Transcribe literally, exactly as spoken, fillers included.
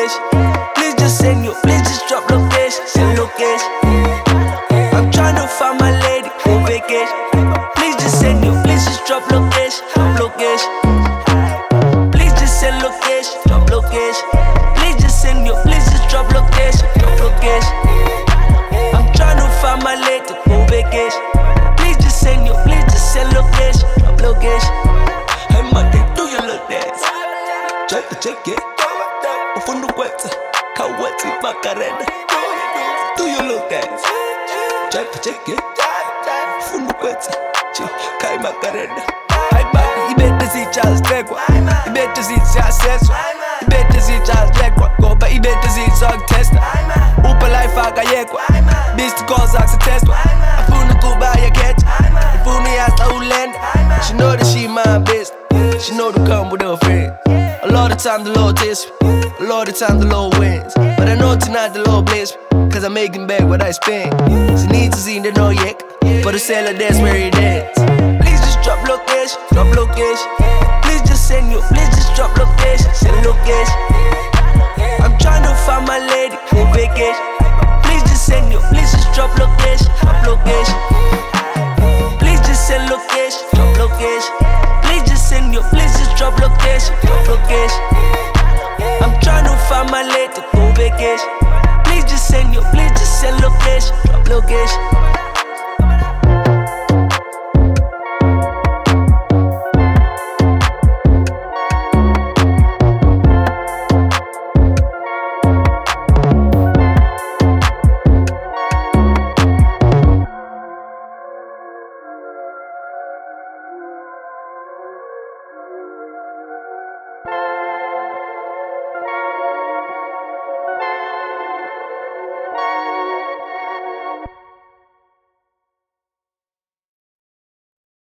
location. Please just send your, please just drop location. Send location. I'm tryna find my lady on vacation. Please just send your, please just drop location. Drop location. Please just send location. Drop location. Please just send your, please just drop location. Drop location. I'm tryna find my lady on vacation. Please just send your, please just send location. Drop location. Hey Monday, do you look dance? Check it, check it. Ufundu kwetsa, kawetsi makarena. Do you look dance? Check it, check it. Ufundu kwetsa, kai makarena. Hai baki, ibete si Charles Dekwa. Ibete si Chaseswa. Ibete si Charles Dekwa. Goba ibete si Zog Testa. Upa life akayekwa. Beast calls oxa testwa. Afunu kubaya catch. Ifuni hasta ulenda. She know that she my best. She know to come with her friends. A lot of time the Lord tests me. A lot of time the Lord wins. But I know tonight the Lord bless me. Cause I'm making back what I spent. She needs to see the no yet. For the seller that's where he dance. Please just drop location. Drop location. Please just send you. Please just drop location. Send location. I'm tryna find my lady on vacation. Please just send you. Please just drop location. Drop location. Please just send location. Drop location. Please just send you. Please just drop location. Drop location. I'm tryna find my lady on vacation. Please just send you. Please just send location. Drop location.